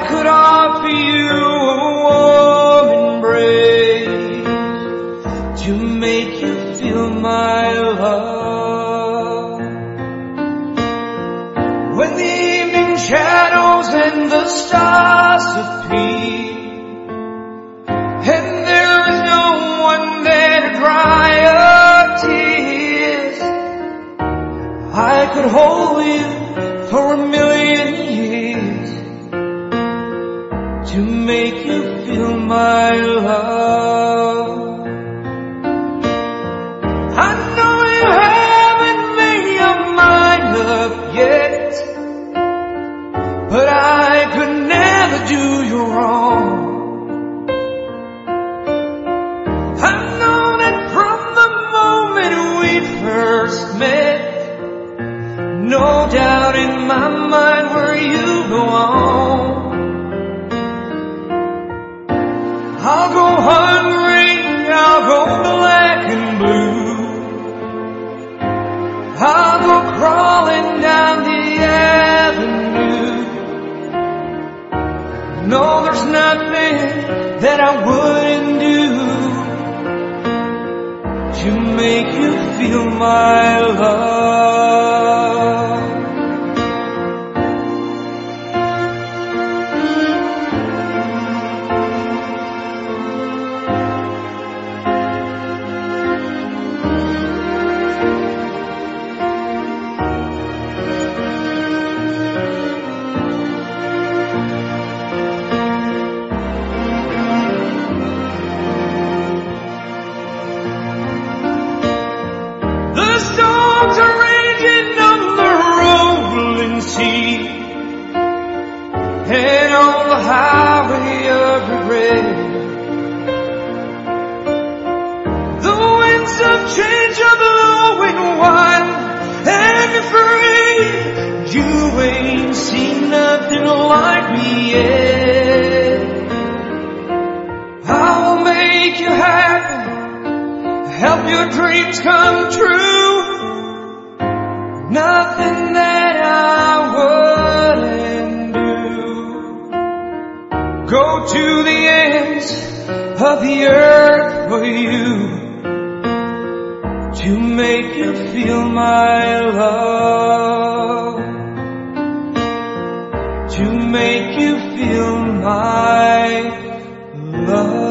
could offer you a warm embrace to make you feel my love. When the evening shadows and the stars appear, and there is no one there to dry your tears, I could hold you for 1,000,000 years to make you feel my love. I know you haven't made your mind up yet, but I could never do you wrong. I know that from the moment we first met, no doubt in my mind where you belong. I'll go hungry, I'll go black and blue, I'll go crawling down the avenue. No, there's nothing that I wouldn't do to make you feel my love. The storms are raging on the rolling sea, and on the highway of regret. The winds of change are blowing wild and free. You ain't seen nothing like me yet. I'll make you happy, help your dreams come true. Nothing that I wouldn't do. Go to the ends of the earth for you to make you feel my love, to make you feel my love.